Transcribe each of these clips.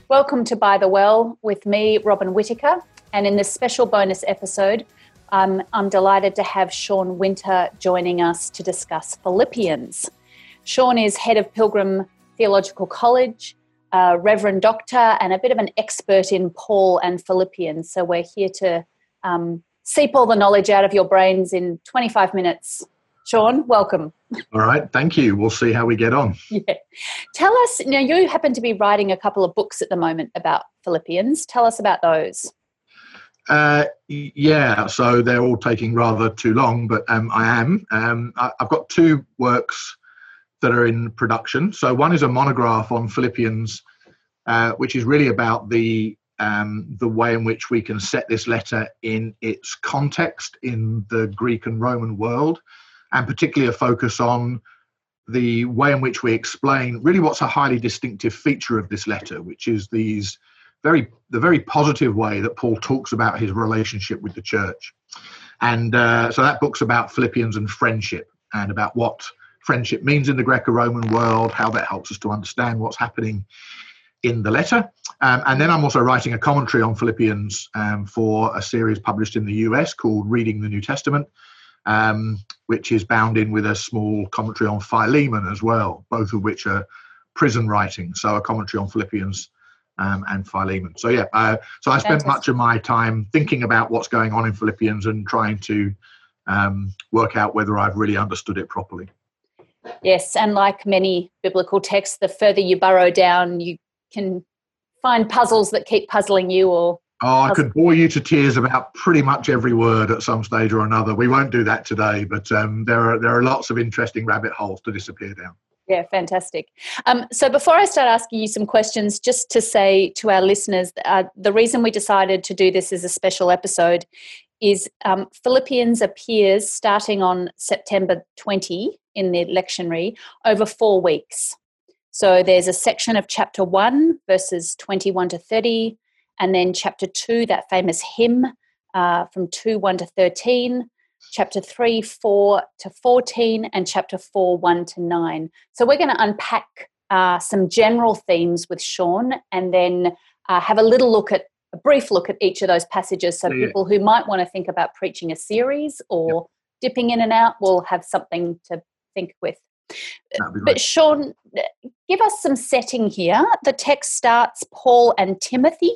Welcome to By the Well with me, Robin Whittaker. And in this special bonus episode, I'm delighted to have Sean Winter joining us to discuss Philippians. Sean is head of Pilgrim Theological College, a Reverend Doctor, and a bit of an expert in Paul and Philippians. So we're here to seep all the knowledge out of your brains in 25 minutes. Sean, welcome. All right, thank you. We'll see how we get on. Yeah. Tell us, you happen to be writing a couple of books at the moment about Philippians. Tell us about those. Yeah, so they're all taking rather too long, but I've got two works that are in production. So one is a monograph on Philippians, which is really about the way in which we can set this letter in its context in the Greek and Roman world, and particularly a focus on the way in which we explain really what's a highly distinctive feature of this letter, which is the very positive way that Paul talks about his relationship with the church. And so that book's about Philippians and friendship, and about what friendship means in the Greco-Roman world, how that helps us to understand what's happening in the letter. And then I'm also writing a commentary on Philippians for a series published in the US called Reading the New Testament, which is bound in with a small commentary on Philemon as well, both of which are prison writing. So a commentary on Philippians and Philemon. So I spent much of my time thinking about what's going on in Philippians and trying to work out whether I've really understood it properly. Yes, and like many biblical texts, the further you burrow down, you can find puzzles that keep puzzling you. I could bore you to tears about pretty much every word at some stage or another. We won't do that today, but there are lots of interesting rabbit holes to disappear down. Yeah, fantastic. So before I start asking you some questions, just to say to our listeners, the reason we decided to do this as a special episode is Philippians appears starting on September 20 in the lectionary over 4 weeks. So there's a section of chapter 1, verses 21 to 30, and then chapter 2, that famous hymn from 2:1 to 13, chapter 3, 4 to 14, and chapter 4, 1 to 9. So we're going to unpack some general themes with Sean, and then have a brief look at each of those passages, so people who might want to think about preaching a series or dipping in and out will have something to think with. But Sean, give us some setting here. The text starts Paul and Timothy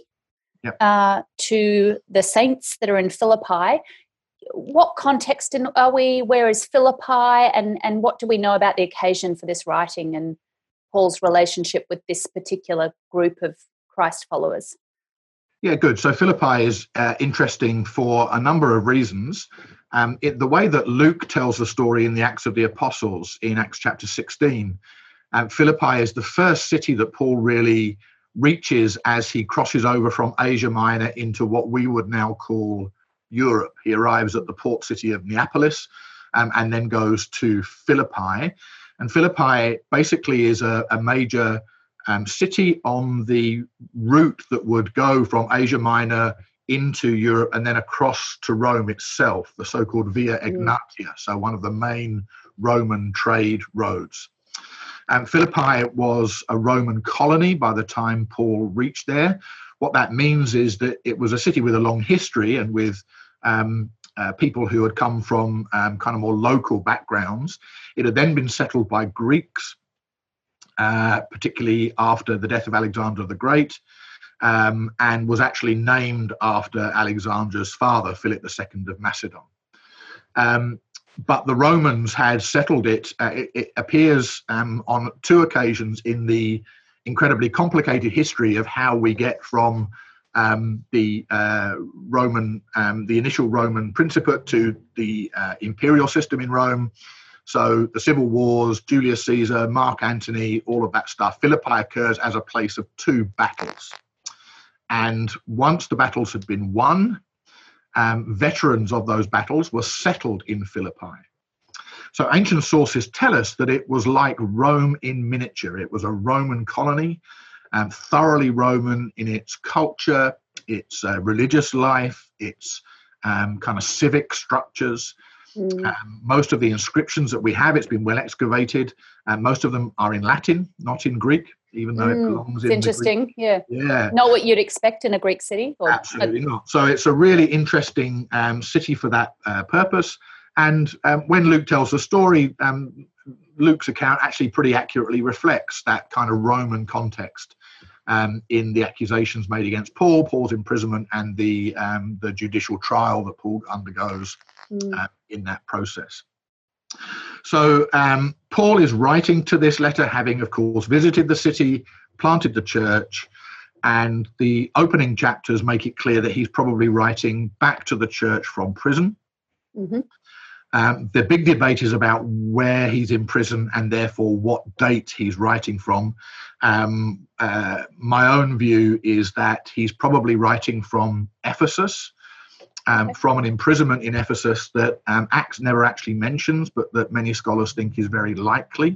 to the saints that are in Philippi. What context are we? Where is Philippi? And what do we know about the occasion for this writing and Paul's relationship with this particular group of Christ followers? Yeah, good. So Philippi is interesting for a number of reasons. The way that Luke tells the story in the Acts of the Apostles in Acts chapter 16, Philippi is the first city that Paul really reaches as he crosses over from Asia Minor into what we would now call Europe. He arrives at the port city of Neapolis and then goes to Philippi. And Philippi basically is a major city on the route that would go from Asia Minor into Europe and then across to Rome itself, the so-called Via Egnatia, so one of the main Roman trade roads. Philippi was a Roman colony by the time Paul reached there. What that means is that it was a city with a long history and with people who had come from kind of more local backgrounds. It had then been settled by Greeks, particularly after the death of Alexander the Great, and was actually named after Alexander's father, Philip II of Macedon. But the Romans had settled it. It appears on 2 occasions in the incredibly complicated history of how we get from the initial Roman principate to the imperial system in Rome. So the civil wars, Julius Caesar, Mark Antony, all of that stuff. Philippi occurs as a place of 2 battles. And once the battles had been won, veterans of those battles were settled in Philippi. So ancient sources tell us that it was like Rome in miniature. It was a Roman colony, thoroughly Roman in its culture, its religious life, its kind of civic structures. Most of the inscriptions that we have, it's been well excavated, and most of them are in Latin, not in Greek. even though it belongs it's in interesting. the Yeah. Yeah. Not what you'd expect in a Greek city. Absolutely not. So it's a really interesting city for that purpose. And when Luke tells the story, Luke's account actually pretty accurately reflects that kind of Roman context in the accusations made against Paul, Paul's imprisonment, and the judicial trial that Paul undergoes in that process. So Paul is writing to this letter, having, of course, visited the city, planted the church, and the opening chapters make it clear that he's probably writing back to the church from prison. Mm-hmm. The big debate is about where he's in prison and therefore what date he's writing from. My own view is that he's probably writing from Ephesus, from an imprisonment in Ephesus that Acts never actually mentions, but that many scholars think is very likely.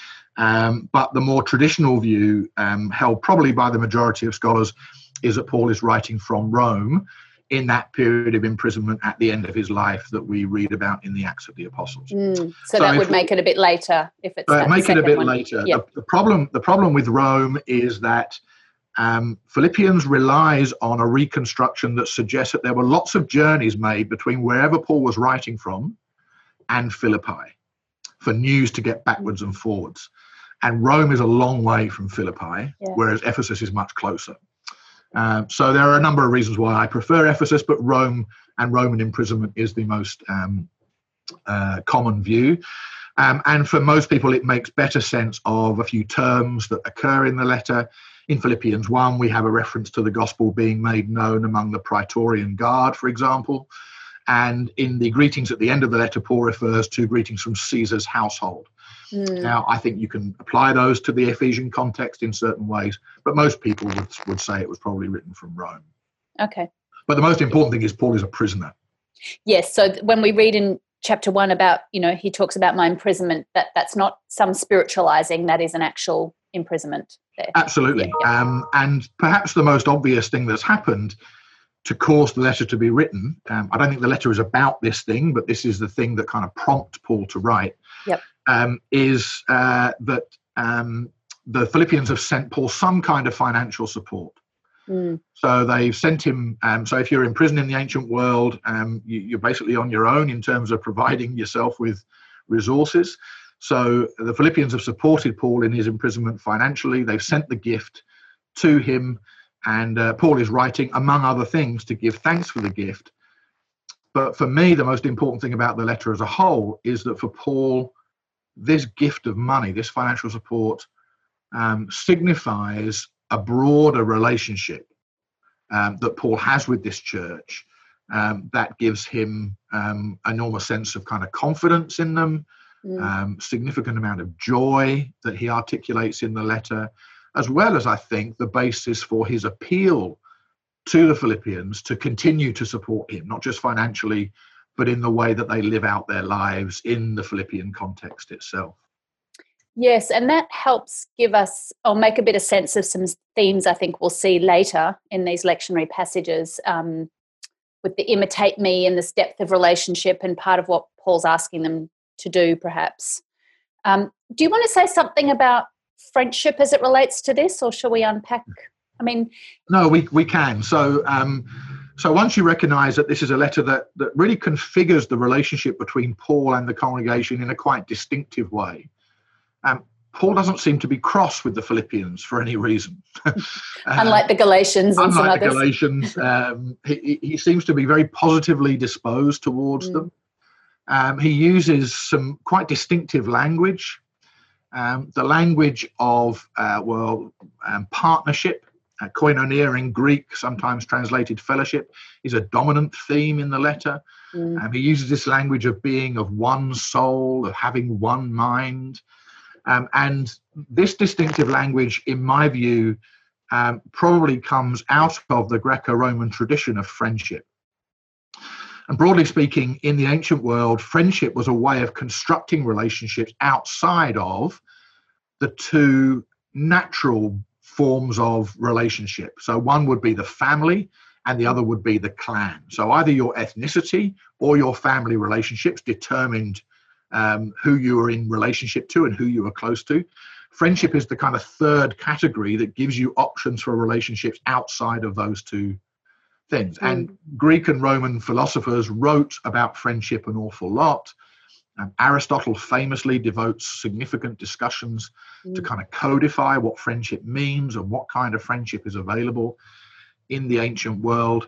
But the more traditional view, held probably by the majority of scholars, is that Paul is writing from Rome in that period of imprisonment at the end of his life that we read about in the Acts of the Apostles. So that would make it a bit later if it's that make it a bit one. later. Yeah. The problem with Rome is that Philippians relies on a reconstruction that suggests that there were lots of journeys made between wherever Paul was writing from and Philippi for news to get backwards and forwards. And Rome is a long way from Philippi, whereas Ephesus is much closer. So there are a number of reasons why I prefer Ephesus, but Rome and Roman imprisonment is the most common view. And for most people, it makes better sense of a few terms that occur in the letter. In Philippians 1, we have a reference to the gospel being made known among the Praetorian Guard, for example. And in the greetings at the end of the letter, Paul refers to greetings from Caesar's household. Now, I think you can apply those to the Ephesian context in certain ways, but most people would say it was probably written from Rome. Okay. But the most important thing is Paul is a prisoner. Yes, so when we read in chapter 1 about, he talks about my imprisonment, that's not some spiritualizing, that is an actual imprisonment there. Absolutely. Yeah. And perhaps the most obvious thing that's happened to cause the letter to be written, I don't think the letter is about this thing, but this is the thing that kind of prompted Paul to write, is that the Philippians have sent Paul some kind of financial support. So they've sent him, so if you're in prison in the ancient world, you're basically on your own in terms of providing yourself with resources. So the Philippians have supported Paul in his imprisonment financially. They've sent the gift to him, and Paul is writing, among other things, to give thanks for the gift. But for me, the most important thing about the letter as a whole is that for Paul, this gift of money, this financial support, signifies a broader relationship that Paul has with this church that gives him enormous sense of kind of confidence in them, significant amount of joy that he articulates in the letter, as well as, I think, the basis for his appeal to the Philippians to continue to support him, not just financially, but in the way that they live out their lives in the Philippian context itself. Yes, and that helps give us, or make a bit of sense of some themes I think we'll see later in these lectionary passages with the imitate me and this depth of relationship, and part of what Paul's asking them to do, perhaps. Do you want to say something about friendship as it relates to this, or shall we unpack? I mean... No, we can. So once you recognise that this is a letter that really configures the relationship between Paul and the congregation in a quite distinctive way, Paul doesn't seem to be cross with the Philippians for any reason. Unlike the Galatians and some others. Unlike the Galatians, he seems to be very positively disposed towards them. He uses some quite distinctive language. The language of, partnership, koinonia in Greek, sometimes translated fellowship, is a dominant theme in the letter. He uses this language of being of one soul, of having one mind. And this distinctive language, in my view, probably comes out of the Greco-Roman tradition of friendship. And broadly speaking, in the ancient world, friendship was a way of constructing relationships outside of the two natural forms of relationship. So one would be the family and the other would be the clan. So either your ethnicity or your family relationships determined who you were in relationship to and who you were close to. friendship is the kind of third category that gives you options for relationships outside of those two things. And Greek and Roman philosophers wrote about friendship an awful lot. Aristotle famously devotes significant discussions to kind of codify what friendship means and what kind of friendship is available in the ancient world.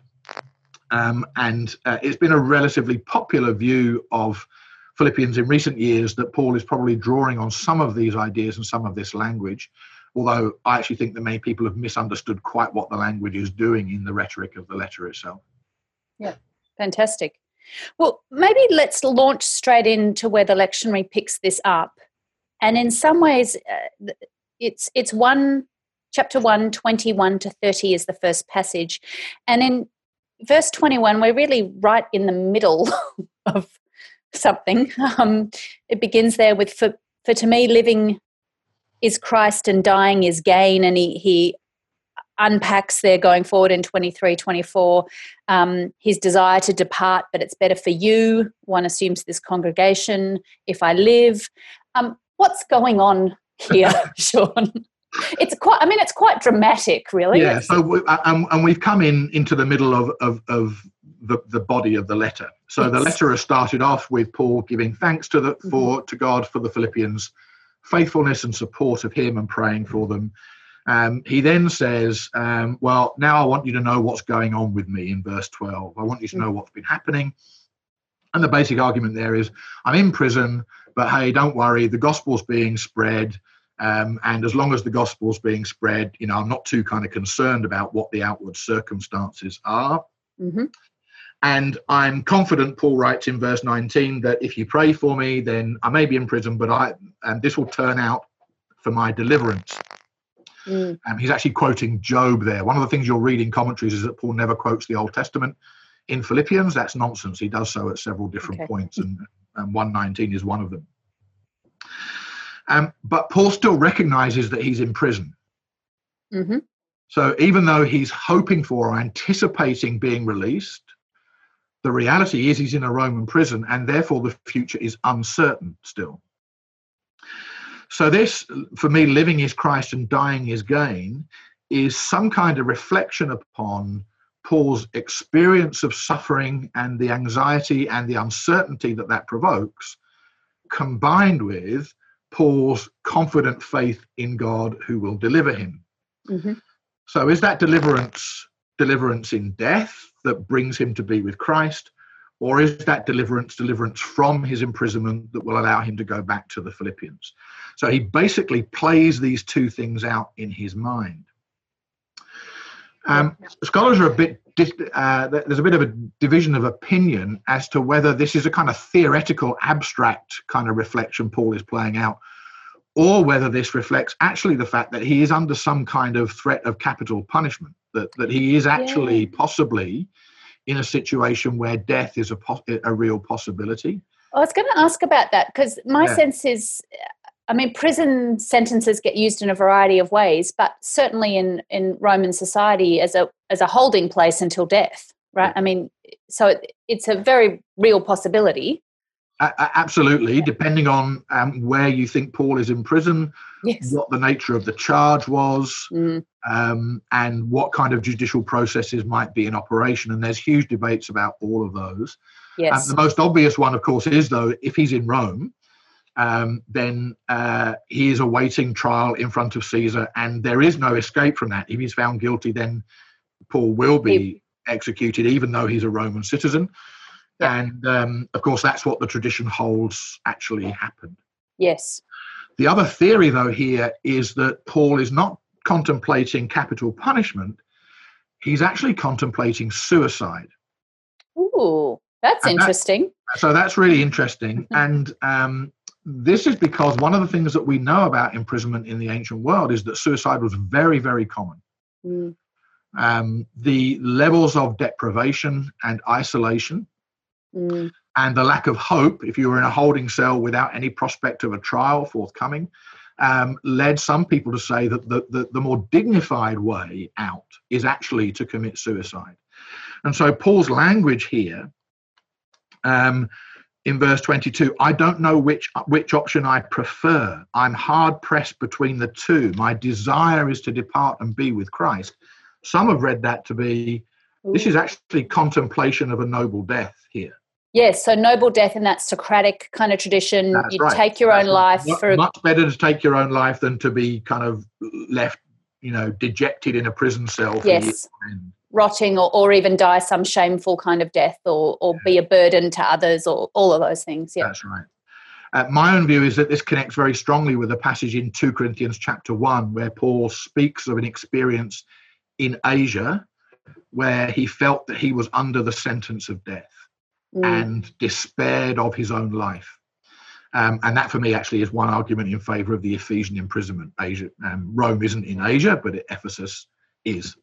And it's been a relatively popular view of Philippians in recent years that Paul is probably drawing on some of these ideas and some of this language, although I actually think that many people have misunderstood quite what the language is doing in the rhetoric of the letter itself. Yeah, fantastic. Well, maybe let's launch straight into where the lectionary picks this up. And in some ways, it's chapter 1, 21 to 30 is the first passage. And in verse 21, we're really right in the middle of something. It begins there with, for to me, living is Christ and dying is gain. And he unpacks there going forward in 23, 24, his desire to depart, but it's better for you. One assumes this congregation, if I live. What's going on here, Sean? It's quite dramatic, really. Yeah, and we've come into the middle of the body of the letter. So the letter has started off with Paul giving thanks to God for the Philippians' faithfulness and support of him and praying for them. He then says, well, now I want you to know what's going on with me in verse 12. I want you to know what's been happening. And the basic argument there is, I'm in prison, but hey, don't worry, the gospel's being spread. And as long as the gospel's being spread, I'm not too kind of concerned about what the outward circumstances are. And I'm confident, Paul writes in verse 19, that if you pray for me, then I may be in prison, but this will turn out for my deliverance. He's actually quoting Job there. One of the things you'll read in commentaries is that Paul never quotes the Old Testament in Philippians. That's nonsense. He does so at several different points, and 119 is one of them. But Paul still recognizes that he's in prison. So even though he's hoping for or anticipating being released, the reality is he's in a Roman prison, and therefore the future is uncertain still. So this, for me, living is Christ and dying is gain, is some kind of reflection upon Paul's experience of suffering and the anxiety and the uncertainty that provokes, combined with Paul's confident faith in God who will deliver him. So is that deliverance in death that brings him to be with Christ, or is that deliverance from his imprisonment that will allow him to go back to the Philippians? So he basically plays these two things out in his mind. Scholars are there's a bit of a division of opinion as to whether this is a kind of theoretical, abstract kind of reflection Paul is playing out, or whether this reflects actually the fact that he is under some kind of threat of capital punishment, that he is actually possibly in a situation where death is a real possibility. I was going to ask about that, because my sense is, prison sentences get used in a variety of ways, but certainly in Roman society as a holding place until death, right? So it's a very real possibility. Absolutely, depending on where you think Paul is in prison, what the nature of the charge was, and what kind of judicial processes might be in operation. And there's huge debates about all of those. The most obvious one, of course, is, though, if he's in Rome, then he is awaiting trial in front of Caesar, and there is no escape from that. If he's found guilty, then Paul will be executed, even though he's a Roman citizen. And, of course, that's what the tradition holds actually happened. Yes. The other theory, though, here is that Paul is not contemplating capital punishment. He's actually contemplating suicide. Ooh, that's interesting. So that's really interesting. And this is because one of the things that we know about imprisonment in the ancient world is that suicide was very, very common. The levels of deprivation and isolation and the lack of hope, if you were in a holding cell without any prospect of a trial forthcoming, led some people to say that the more dignified way out is actually to commit suicide. And so Paul's language here in verse 22, I don't know which option I prefer. I'm hard pressed between the two. My desire is to depart and be with Christ. Some have read that to be, this is actually contemplation of a noble death here. Yes, so noble death in that Socratic kind of tradition. That's you right. take your own life. Much better to take your own life than to be kind of left, dejected in a prison cell for years. Rotting or even die some shameful kind of death or be a burden to others or all of those things. Yeah, that's right. My own view is that this connects very strongly with the passage in 2 Corinthians chapter 1 where Paul speaks of an experience in Asia where he felt that he was under the sentence of death and despaired of his own life. And that for me actually is one argument in favour of the Ephesian imprisonment. Asia, Rome isn't in Asia, but Ephesus is.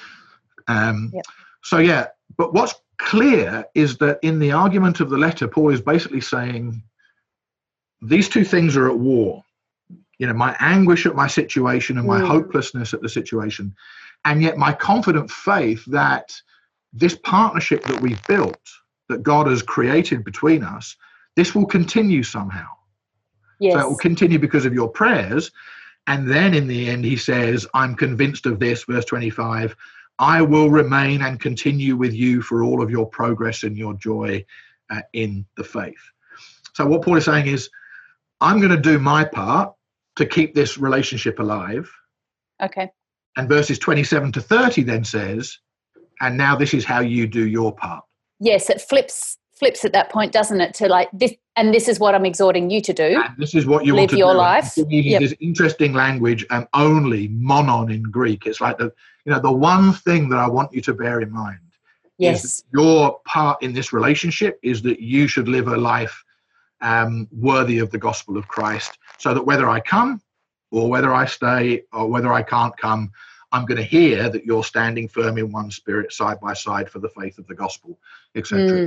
But what's clear is that in the argument of the letter, Paul is basically saying these two things are at war. My anguish at my situation and my hopelessness at the situation, and yet my confident faith that this partnership that we've built, that God has created between us, this will continue somehow. Yes. So it will continue because of your prayers. And then in the end, he says, I'm convinced of this, verse 25, I will remain and continue with you for all of your progress and your joy in the faith. So what Paul is saying is, I'm going to do my part to keep this relationship alive. Okay. And verses 27 to 30 then says, and now this is how you do your part. Yes, it flips at that point, doesn't it? To like this, and this is what I'm exhorting you to do. And this is what you live want to your do. life. This interesting language, and only monon in Greek. It's like the one thing that I want you to bear in mind. Yes. Is your part in this relationship is that you should live a life worthy of the gospel of Christ, so that whether I come or whether I stay or whether I can't come, I'm going to hear that you're standing firm in one spirit, side by side for the faith of the gospel, etc.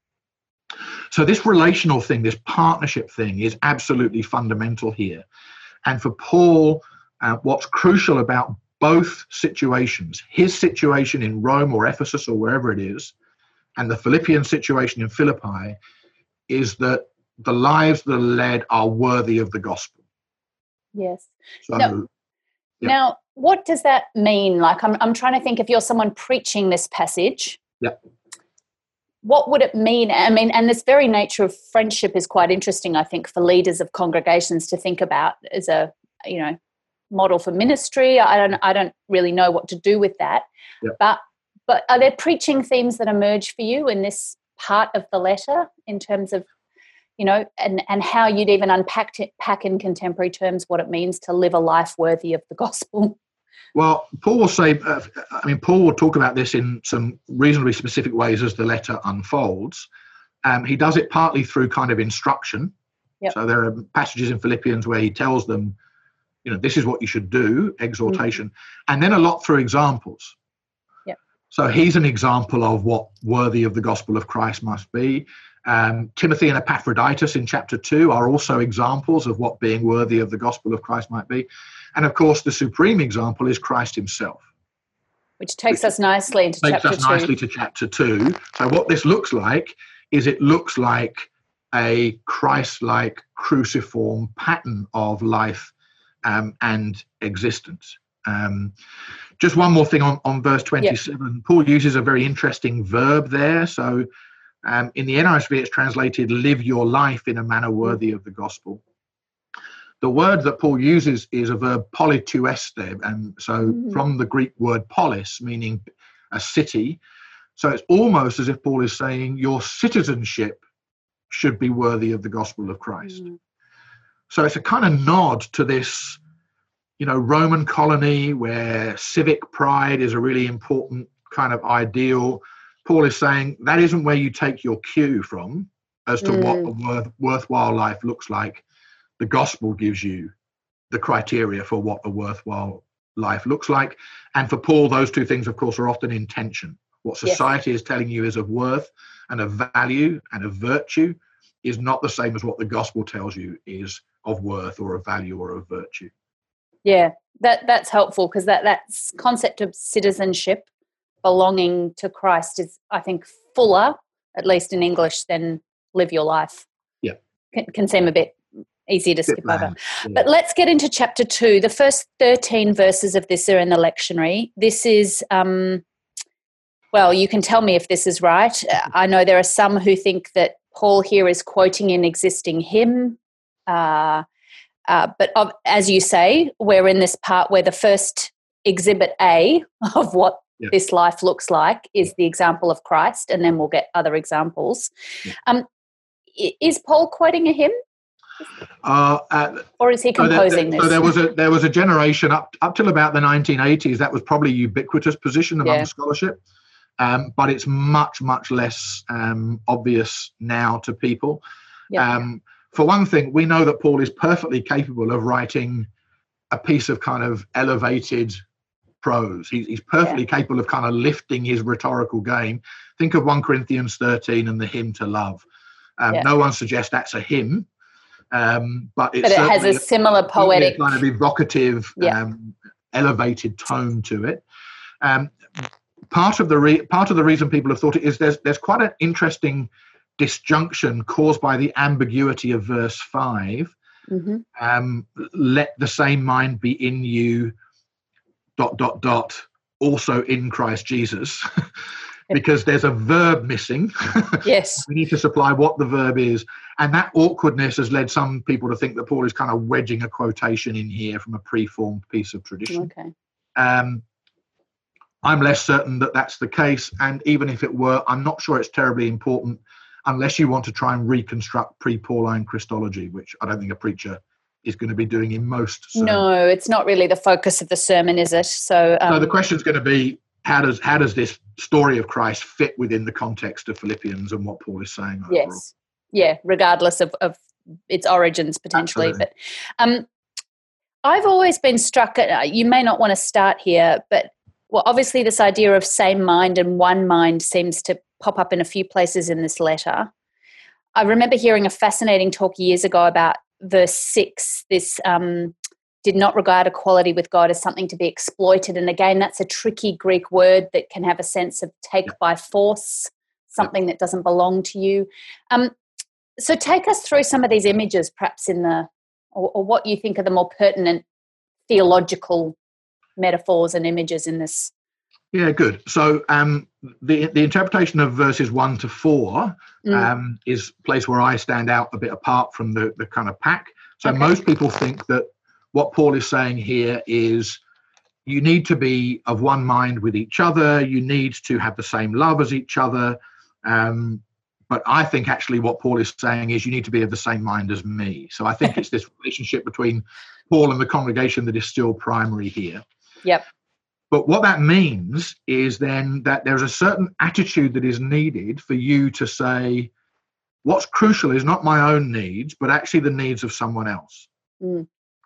So this relational thing, this partnership thing is absolutely fundamental here. And for Paul, what's crucial about both situations, his situation in Rome or Ephesus or wherever it is, and the Philippian situation in Philippi, is that the lives that are led are worthy of the gospel. Yes. So, now, what does that mean? Like, I'm trying to think, if you're someone preaching this passage, what would it mean? I mean, and this very nature of friendship is quite interesting, I think, for leaders of congregations to think about as a, model for ministry. I don't really know what to do with that. But are there preaching themes that emerge for you in this part of the letter in terms of, and how you'd even unpack in contemporary terms what it means to live a life worthy of the gospel? Well, Paul will say, Paul will talk about this in some reasonably specific ways as the letter unfolds. He does it partly through kind of instruction. So there are passages in Philippians where he tells them, this is what you should do, exhortation, and then a lot through examples. So he's an example of what worthy of the gospel of Christ must be. Timothy and Epaphroditus in chapter 2 are also examples of what being worthy of the gospel of Christ might be. And of course, the supreme example is Christ himself. Which takes us nicely into chapter 2. Takes us nicely to chapter 2. So what this looks like is it looks like a Christ-like cruciform pattern of life and existence. Just one more thing on verse 27. Paul uses a very interesting verb there. So in the NRSV, it's translated, live your life in a manner worthy of the gospel. The word that Paul uses is a verb politueste, and so from the Greek word polis, meaning a city. So it's almost as if Paul is saying your citizenship should be worthy of the gospel of Christ. So it's a kind of nod to this, Roman colony where civic pride is a really important kind of ideal. Paul is saying that isn't where you take your cue from as to what a worthwhile life looks like. The gospel gives you the criteria for what a worthwhile life looks like. And for Paul, those two things, of course, are often in tension. What society is telling you is of worth and of value and of virtue is not the same as what the gospel tells you is of worth or of value or of virtue. Yeah, that's helpful, because that concept of citizenship, belonging to Christ, is, I think, fuller, at least in English, than live your life. Yeah. Can seem a bit easy to skip over. Yeah. But let's get into chapter 2. The first 13 verses of this are in the lectionary. This is, well, you can tell me if this is right. I know there are some who think that Paul here is quoting an existing hymn. But as you say, we're in this part where the first exhibit A of what this life looks like is the example of Christ, and then we'll get other examples. Yeah. Is Paul quoting a hymn? Or is he composing this? So there was a generation up till about the 1980s that was probably ubiquitous position among scholarship, but it's much less obvious now to people. Yeah. For one thing, we know that Paul is perfectly capable of writing a piece of kind of elevated prose. He's perfectly capable of kind of lifting his rhetorical game. Think of 1 Corinthians 13 and the hymn to love. No one suggests that's a hymn. But it has a similar poetic kind of evocative, elevated tone to it. Part of the reason people have thought it is there's quite an interesting disjunction caused by the ambiguity of verse 5. Mm-hmm. Let the same mind be in you ... also in Christ Jesus. Because there's a verb missing. Yes. We need to supply what the verb is. And that awkwardness has led some people to think that Paul is kind of wedging a quotation in here from a preformed piece of tradition. Okay. I'm less certain that that's the case. And even if it were, I'm not sure it's terribly important unless you want to try and reconstruct pre-Pauline Christology, which I don't think a preacher is going to be doing in most sermons. No, it's not really the focus of the sermon, is it? So no, the question's going to be, how does this story of Christ fit within the context of Philippians and what Paul is saying overall? Yes. Yeah, regardless of its origins potentially. Absolutely. But I've always been struck, you may not want to start here, but obviously this idea of same mind and one mind seems to pop up in a few places in this letter. I remember hearing a fascinating talk years ago about verse 6, this did not regard equality with God as something to be exploited. And again, that's a tricky Greek word that can have a sense of take by force, something that doesn't belong to you. So take us through some of these images, perhaps or what you think are the more pertinent theological metaphors and images in this. Yeah, good. So the interpretation of verses 1 to 4 is a place where I stand out a bit apart from the kind of pack. So most people think that what Paul is saying here is you need to be of one mind with each other. You need to have the same love as each other. But I think actually what Paul is saying is you need to be of the same mind as me. So I think it's this relationship between Paul and the congregation that is still primary here. Yep. But what that means is then that there's a certain attitude that is needed for you to say, what's crucial is not my own needs, but actually the needs of someone else. Mm.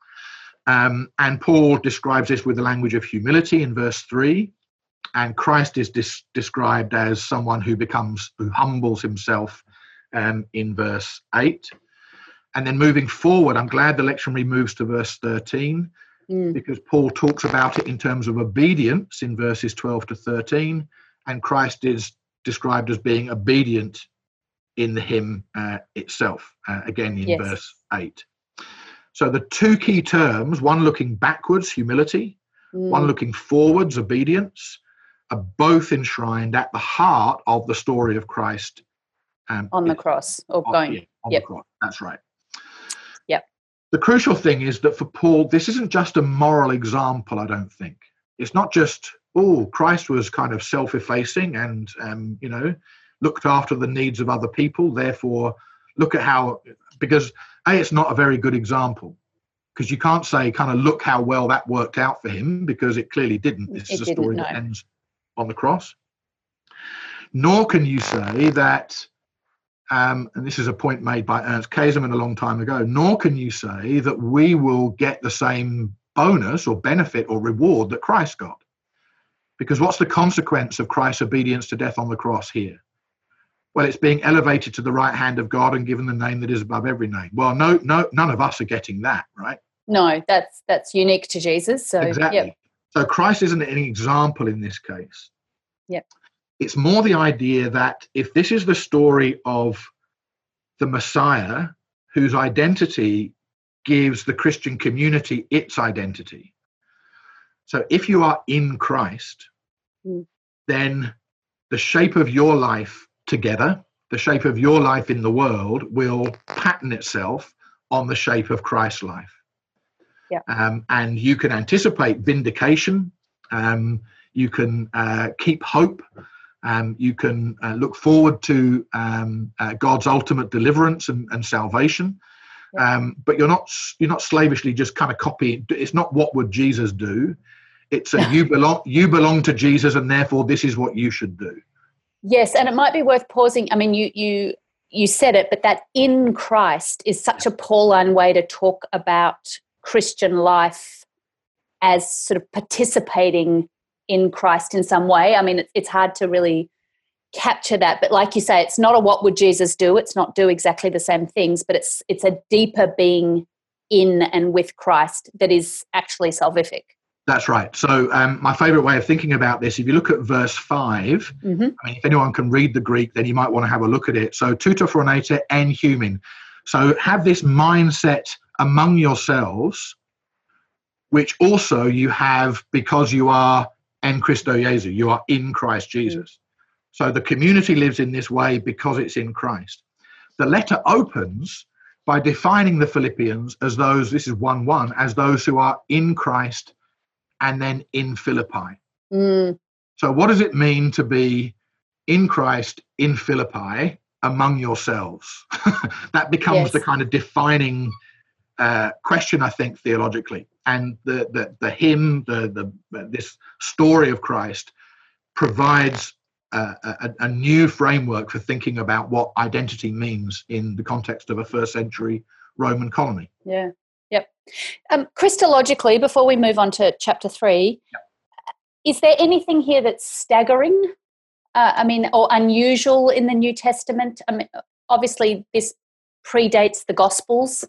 And Paul describes this with the language of humility in verse 3. And Christ is described as someone who humbles himself in verse 8. And then moving forward, I'm glad the lectionary moves to verse 13. Because Paul talks about it in terms of obedience in verses 12 to 13, and Christ is described as being obedient in the hymn itself, again in verse 8. So the two key terms, one looking backwards, humility, one looking forwards, obedience, are both enshrined at the heart of the story of Christ. On the cross, or going. On the cross, that's right. Yep. The crucial thing is that for Paul, this isn't just a moral example, I don't think. It's not just, Christ was kind of self-effacing and, looked after the needs of other people. Therefore, look at how, because it's not a very good example. Because you can't say kind of look how well that worked out for him, because it clearly didn't. This is a story that ends on the cross. Nor can you say that, and this is a point made by Ernst Käsemann a long time ago, nor can you say that we will get the same bonus or benefit or reward that Christ got. Because what's the consequence of Christ's obedience to death on the cross here? Well, it's being elevated to the right hand of God and given the name that is above every name. Well, no, none of us are getting that, right? No, that's unique to Jesus. So exactly. Yep. So Christ isn't an example in this case. Yep. It's more the idea that if this is the story of the Messiah, whose identity gives the Christian community its identity. So if you are in Christ, then the shape of your life together, the shape of your life in the world, will pattern itself on the shape of Christ's life. Yeah. And you can anticipate vindication. You can keep hope. You can look forward to God's ultimate deliverance and salvation. But you're not slavishly just kind of copying. It's not what would Jesus do. It's you belong to Jesus, and therefore this is what you should do. Yes, and it might be worth pausing. I mean, you said it, but that in Christ is such a Pauline way to talk about Christian life as sort of participating in Christ in some way. I mean, it's hard to really capture that, but like you say, it's not a what would Jesus do. It's not do exactly the same things, but it's a deeper being in and with Christ that is actually salvific. That's right. So my favorite way of thinking about this, if you look at verse 5, I mean, if anyone can read the Greek, then you might want to have a look at it. So tuto phroneite en humin. So have this mindset among yourselves, which also you have because you are en Christo Jesu, you are in Christ Jesus. So the community lives in this way because it's in Christ. The letter opens by defining the Philippians as those, this is 1:1, as those who are in Christ and then in Philippi. So what does it mean to be in Christ, in Philippi, among yourselves? That becomes the kind of defining question, I think, theologically. And the hymn, this story of Christ provides a new framework for thinking about what identity means in the context of a first century Roman colony. Yeah. Yep. Christologically, before we move on to chapter 3, is there anything here that's staggering? Or unusual in the New Testament? I mean, obviously this predates the Gospels,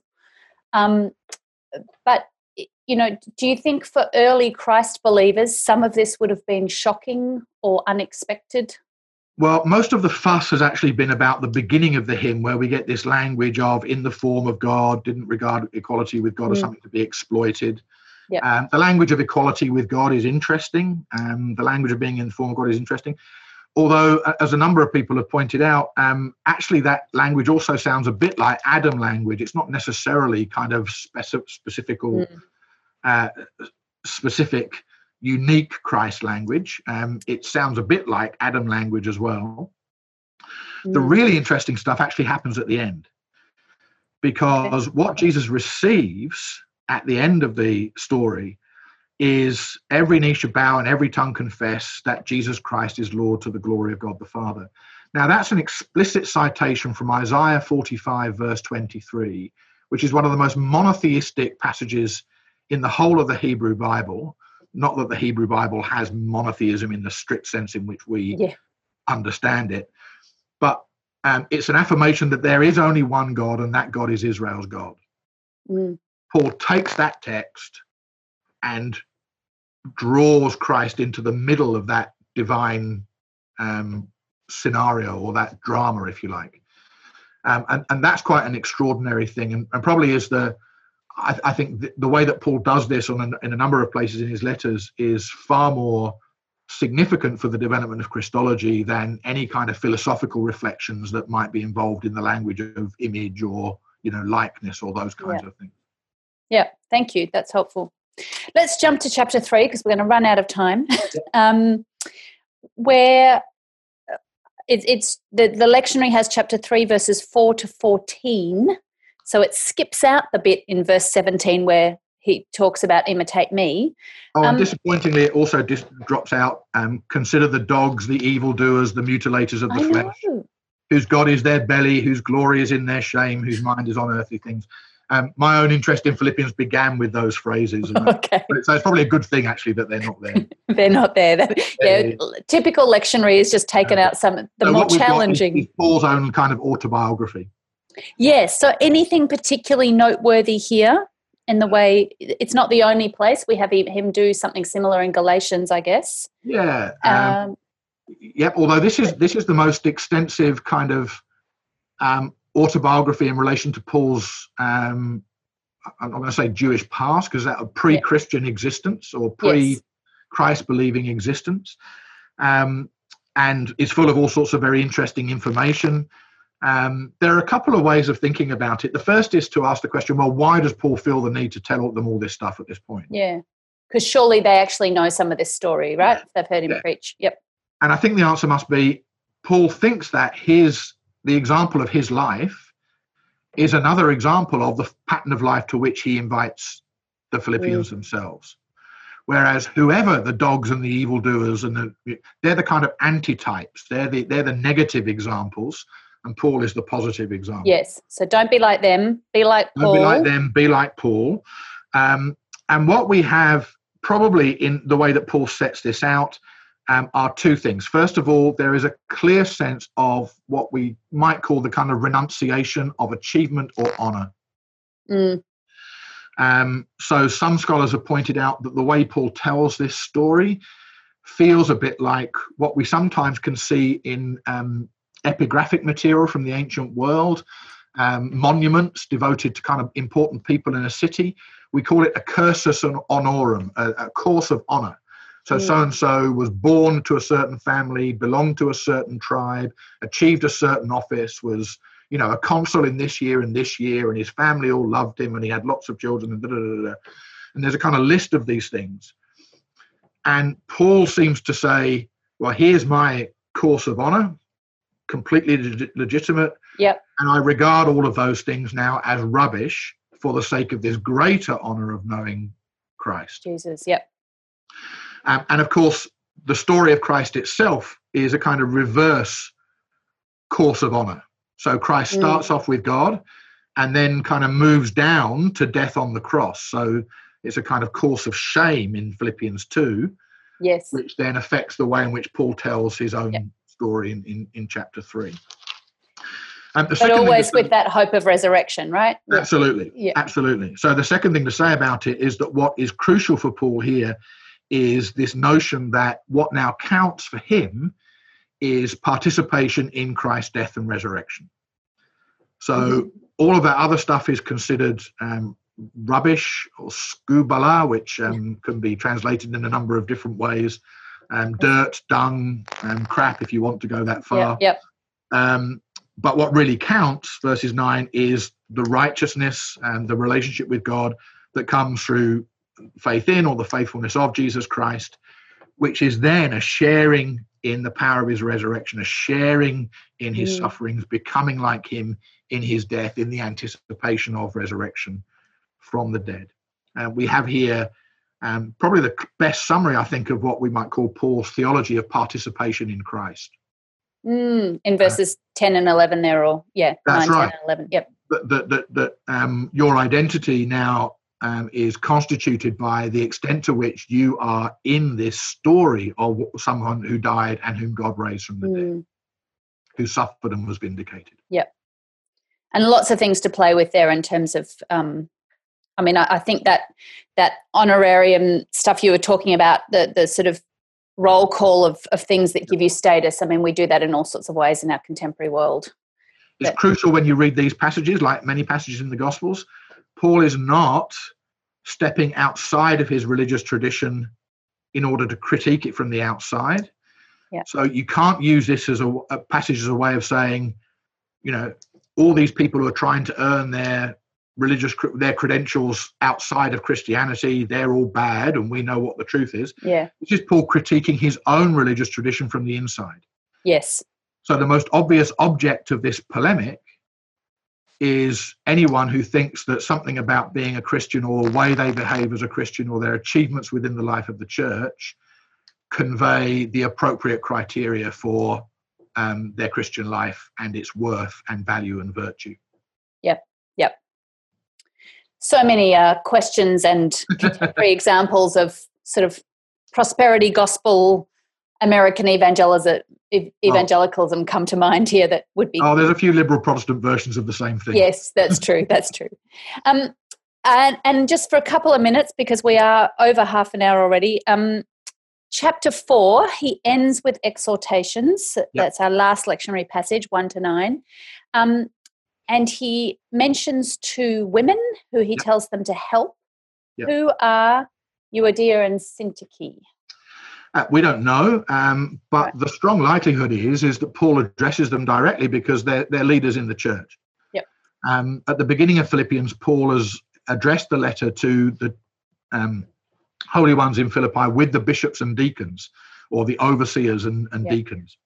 but do you think for early Christ believers, some of this would have been shocking or unexpected? Well, most of the fuss has actually been about the beginning of the hymn, where we get this language of in the form of God, didn't regard equality with God as something to be exploited. The language of equality with God is interesting. The language of being in the form of God is interesting. Although, as a number of people have pointed out, actually that language also sounds a bit like Adam language. It's not necessarily kind of specific or specific, unique Christ language. It sounds a bit like Adam language as well. The really interesting stuff actually happens at the end, because what Jesus receives at the end of the story is every knee should bow and every tongue confess that Jesus Christ is Lord, to the glory of God the Father. Now, that's an explicit citation from Isaiah 45, verse 23, which is one of the most monotheistic passages in the whole of the Hebrew Bible. Not that the Hebrew Bible has monotheism in the strict sense in which we understand it, but it's an affirmation that there is only one God, and that God is Israel's God. Paul takes that text and draws Christ into the middle of that divine scenario, or that drama, if you like. And that's quite an extraordinary thing, and probably is I think the way that Paul does this in a number of places in his letters is far more significant for the development of Christology than any kind of philosophical reflections that might be involved in the language of image or likeness or those kinds of things. Yeah, thank you. That's helpful. Let's jump to chapter 3, because we're going to run out of time. Where it's the lectionary has chapter 3 verses 4 to 14. So it skips out the bit in verse 17 where he talks about imitate me. And disappointingly, it also drops out, consider the dogs, the evildoers, the mutilators of the flesh, whose God is their belly, whose glory is in their shame, whose mind is on earthly things. My own interest in Philippians began with those phrases. So it's probably a good thing, actually, that they're not there. They're not there. Typical lectionary is just taken out some of the more challenging. Is Paul's own kind of autobiography. Yes. So anything particularly noteworthy here in the way, it's not the only place. We have him do something similar in Galatians, I guess. Yeah. Although this is the most extensive kind of autobiography in relation to Paul's, I'm going to say Jewish past, because that a pre-Christian existence or pre-Christ believing existence, and is full of all sorts of very interesting information. There are a couple of ways of thinking about it. The first is to ask the question, well, why does Paul feel the need to tell them all this stuff at this point? Yeah, because surely they actually know some of this story, right? Yeah. They've heard him preach. Yep. And I think the answer must be, Paul thinks that the example of his life is another example of the pattern of life to which he invites the Philippians themselves. Whereas whoever the dogs and the evildoers, they're the kind of antitypes. They're the negative examples, and Paul is the positive example. Yes. So don't be like them. Be like Paul. Don't be like them. Be like Paul. And what we have probably in the way that Paul sets this out are two things. First of all, there is a clear sense of what we might call the kind of renunciation of achievement or honor. So some scholars have pointed out that the way Paul tells this story feels a bit like what we sometimes can see in epigraphic material from the ancient world, monuments devoted to kind of important people in a city. We call it a cursus honorum, a course of honor. So so-and-so was born to a certain family, belonged to a certain tribe, achieved a certain office, was, a consul in this year, and his family all loved him, and he had lots of children, and there's a kind of list of these things. And Paul seems to say, well, here's my course of honor, completely legitimate, and I regard all of those things now as rubbish for the sake of this greater honor of knowing Christ. Jesus, and of course, the story of Christ itself is a kind of reverse course of honor. So Christ starts off with God and then kind of moves down to death on the cross. So it's a kind of course of shame in Philippians 2, which then affects the way in which Paul tells his own story in chapter 3. But always with that hope of resurrection, right? Absolutely, absolutely. So the second thing to say about it is that what is crucial for Paul here is this notion that what now counts for him is participation in Christ's death and resurrection. So all of that other stuff is considered rubbish or skubala, which can be translated in a number of different ways. Dirt, dung, crap, if you want to go that far. But what really counts, verses 9, is the righteousness and the relationship with God that comes through faith in or the faithfulness of Jesus Christ, which is then a sharing in the power of his resurrection, a sharing in his sufferings, becoming like him in his death, in the anticipation of resurrection from the dead. We have here probably the best summary, I think, of what we might call Paul's theology of participation in Christ. In verses 10 and 11 there, or that's 9, right. 10 and 11. Yep. That your identity now is constituted by the extent to which you are in this story of someone who died and whom God raised from the dead, who suffered and was vindicated. Yep. And lots of things to play with there in terms of, I think that honorarium stuff you were talking about, the sort of roll call of things that give you status. I mean, we do that in all sorts of ways in our contemporary world. It's crucial when you read these passages, like many passages in the Gospels. Paul is not stepping outside of his religious tradition in order to critique it from the outside. So you can't use this as a passage as a way of saying, all these people who are trying to earn their credentials outside of Christianity, they're all bad, and we know what the truth is. This is Paul critiquing his own religious tradition from the inside. So the most obvious object of this polemic is anyone who thinks that something about being a Christian or the way they behave as a Christian or their achievements within the life of the church convey the appropriate criteria for their Christian life and its worth and value and virtue. Yep. So many questions and contemporary examples of sort of prosperity gospel American evangelicalism come to mind here that would be... there's a few liberal Protestant versions of the same thing. Yes, that's true. And just for a couple of minutes, because we are over half an hour already, chapter 4, he ends with exhortations. That's our last lectionary passage, 1 to 9. And he mentions two women who he tells them to help. Who are Euodia and Syntyche? We don't know, but the strong likelihood is that Paul addresses them directly because they're leaders in the church. Yep. At the beginning of Philippians, Paul has addressed the letter to the holy ones in Philippi with the bishops and deacons, or the overseers and deacons.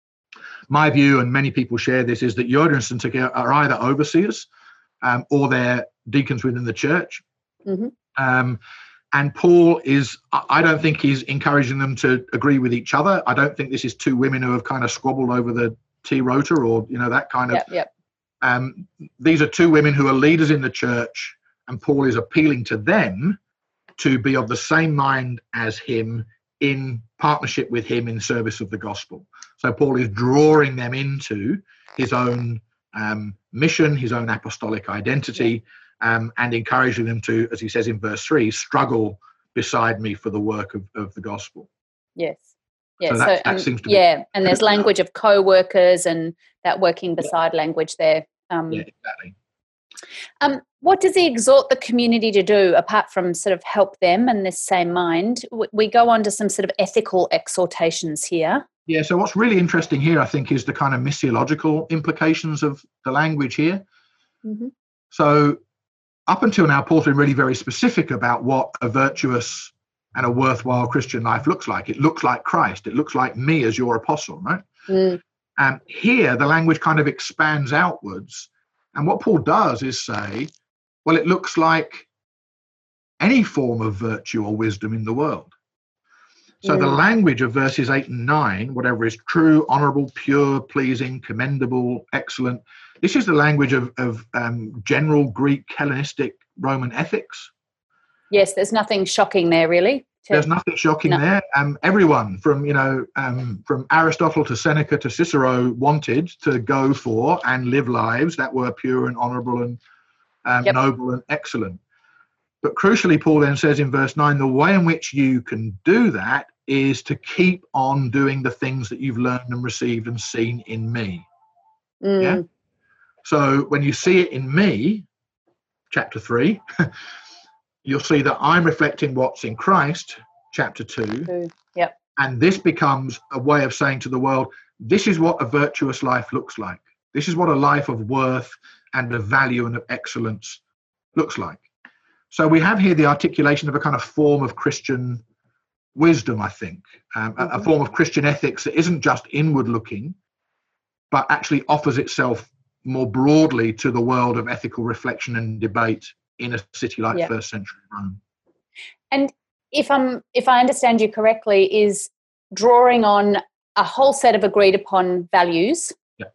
My view, and many people share this, is that Euodia and Syntyche are either overseers or they're deacons within the church. Mm-hmm. And Paul I don't think he's encouraging them to agree with each other. I don't think this is two women who have kind of squabbled over the tea rota or, that kind of. These are two women who are leaders in the church, and Paul is appealing to them to be of the same mind as him, in partnership with him in service of the gospel. So Paul is drawing them into his own mission, his own apostolic identity, and encouraging them to, as he says in verse 3, struggle beside me for the work of the gospel. Yes. Yeah. So that seems to be and there's language of co-workers and that working beside language there. Exactly. What does he exhort the community to do apart from sort of help them in this same mind? We go on to some sort of ethical exhortations here. Yeah, so what's really interesting here, I think, is the kind of missiological implications of the language here. Mm-hmm. So up until now, Paul's been really very specific about what a virtuous and a worthwhile Christian life looks like. It looks like Christ. It looks like me as your apostle, right? And here, the language kind of expands outwards. And what Paul does is say, well, it looks like any form of virtue or wisdom in the world. So the language of verses 8 and 9, whatever is true, honourable, pure, pleasing, commendable, excellent, this is the language of general Greek, Hellenistic, Roman ethics. Yes, there's nothing shocking there, really. There's nothing shocking there. Everyone from Aristotle to Seneca to Cicero wanted to go for and live lives that were pure and honourable and noble and excellent. But crucially, Paul then says in verse 9, the way in which you can do that is to keep on doing the things that you've learned and received and seen in me. Yeah. So when you see it in me, chapter 3, you'll see that I'm reflecting what's in Christ, chapter 2. Yep. And this becomes a way of saying to the world, this is what a virtuous life looks like. This is what a life of worth and of value and of excellence looks like. So we have here the articulation of a kind of form of Christian wisdom, I think, a form of Christian ethics that isn't just inward looking, but actually offers itself more broadly to the world of ethical reflection and debate in a city like first century Rome. And if I understand you correctly, is drawing on a whole set of agreed upon values,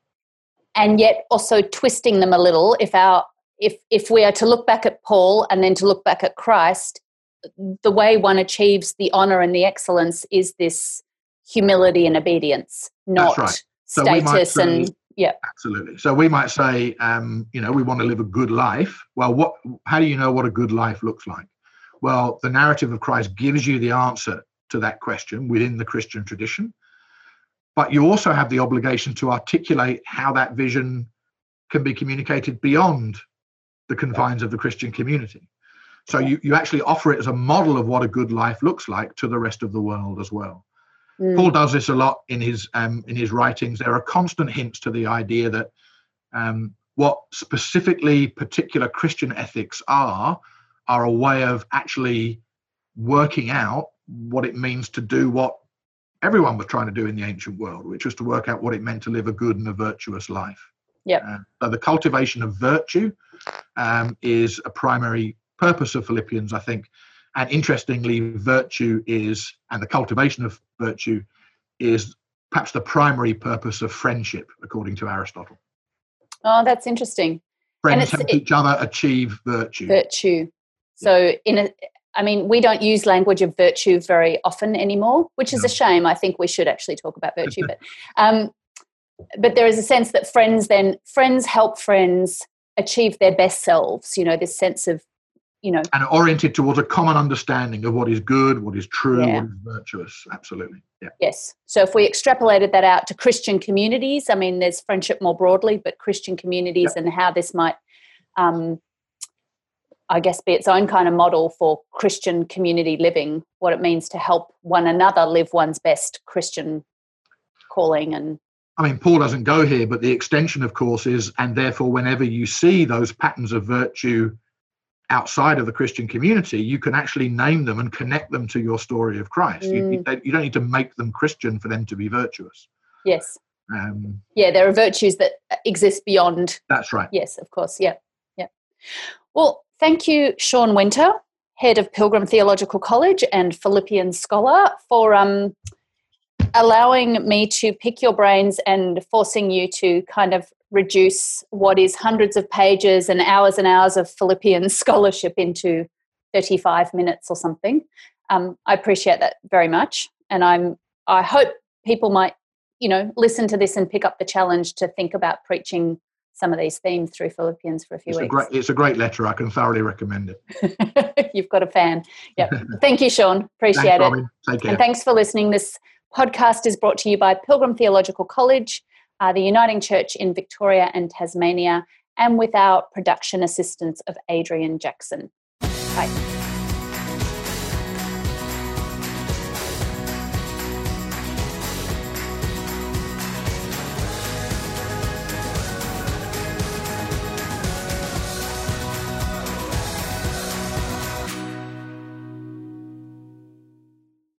and yet also twisting them a little. If we are to look back at Paul and then to look back at Christ, the way one achieves the honour and the excellence is this humility and obedience, not status and. Yeah, absolutely. So we might say, we want to live a good life. Well, how do you know what a good life looks like? Well, the narrative of Christ gives you the answer to that question within the Christian tradition. But you also have the obligation to articulate how that vision can be communicated beyond the confines of the Christian community. So you actually offer it as a model of what a good life looks like to the rest of the world as well. Paul does this a lot in his writings. There are constant hints to the idea that what specifically particular Christian ethics are a way of actually working out what it means to do what everyone was trying to do in the ancient world, which was to work out what it meant to live a good and a virtuous life. So the cultivation of virtue is a primary purpose of Philippians, I think. And interestingly, virtue is, and the cultivation of virtue is perhaps the primary purpose of friendship, according to Aristotle. Oh, that's interesting. Friends help each other achieve virtue. So we don't use language of virtue very often anymore, which is a shame. I think we should actually talk about virtue. But there is a sense that friends help friends achieve their best selves, this sense of and oriented towards a common understanding of what is good, what is true, what is virtuous. Absolutely. Yeah. Yes. So if we extrapolated that out to Christian communities, I mean, there's friendship more broadly, but Christian communities and how this might, I guess, be its own kind of model for Christian community living, what it means to help one another live one's best Christian calling. And I mean, Paul doesn't go here, but the extension, of course, is, and therefore whenever you see those patterns of virtue outside of the Christian community, you can actually name them and connect them to your story of Christ. You don't need to make them Christian for them to be virtuous. Yes. There are virtues that exist beyond. That's right. Yes, of course. Yeah. Well, thank you, Sean Winter, Head of Pilgrim Theological College and Philippians scholar, for allowing me to pick your brains and forcing you to kind of reduce what is hundreds of pages and hours of Philippians scholarship into 35 minutes or something. I appreciate that very much. And I hope people might, listen to this and pick up the challenge to think about preaching some of these themes through Philippians for a few weeks. It's a great letter. I can thoroughly recommend it. You've got a fan. Yep. Thank you, Sean. Appreciate Thanks, it. Robin. Take care. And thanks for listening. This podcast is brought to you by Pilgrim Theological College, the Uniting Church in Victoria and Tasmania, and with our production assistance of Adrian Jackson. Bye.